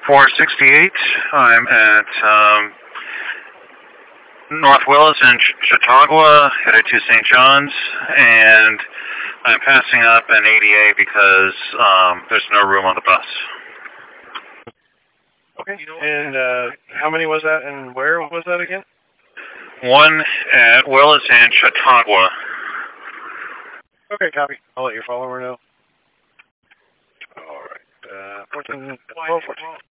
468. I'm at North Willis and Chautauqua, headed to St. John's, and I'm passing up an ADA because there's no room on the bus. Okay, and how many was that, and where was that again? One at Willis and Chautauqua. Okay, copy. I'll let your follower know. All right. 14, 12, 14.